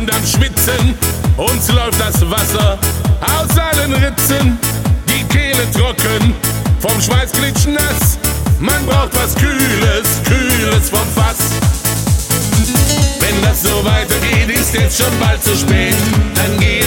sind am Schwitzen, uns läuft das Wasser aus allen Ritzen, die Kehle trocken, vom Schweiß klitschnass, man braucht was Kühles, Kühles vom Fass. Wenn das so weitergeht, ist jetzt schon bald zu spät, dann geh